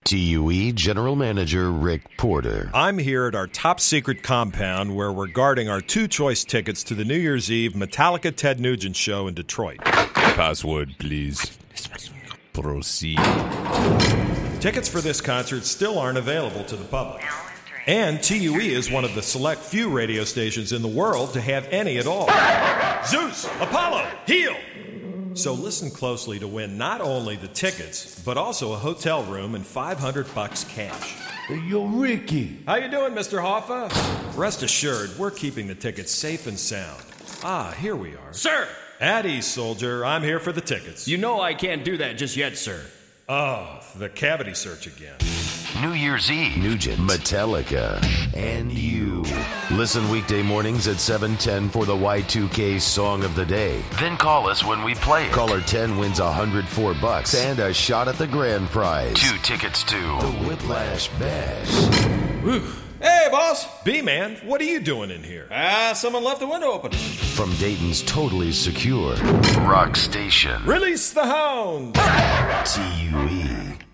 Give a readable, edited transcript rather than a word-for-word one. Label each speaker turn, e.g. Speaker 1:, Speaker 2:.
Speaker 1: TUE General Manager Rick Porter.
Speaker 2: I'm here at our top secret compound where we're guarding our 2 choice tickets to the New Year's Eve Metallica Ted Nugent show in Detroit.
Speaker 3: Password, please. Proceed.
Speaker 2: Tickets for this concert still aren't available to the public. And TUE is one of the select few radio stations in the world to have any at all. Zeus! Apollo! Heel! So listen closely to win not only the tickets, but also a hotel room and $500 cash.
Speaker 4: Hey, yo, Ricky.
Speaker 2: How you doing, Mr. Hoffa? Rest assured, we're keeping the tickets safe and sound. Ah, here we are.
Speaker 5: Sir!
Speaker 2: At ease, soldier. I'm here for the tickets.
Speaker 5: You know I can't do that just yet, sir.
Speaker 2: Oh, the cavity search again.
Speaker 1: New Year's Eve, Nugent, Metallica, and you. Listen weekday mornings at 7:10 for the Y2K Song of the Day. Then call us when we play it. Caller 10 wins $104 and a shot at the grand prize. 2 tickets to the Whiplash Bash.
Speaker 2: Whew.
Speaker 5: Hey, boss!
Speaker 2: B-Man, what are you doing in here?
Speaker 5: Someone left the window open.
Speaker 1: From Dayton's totally secure rock station.
Speaker 2: Release the hound!
Speaker 1: TUE.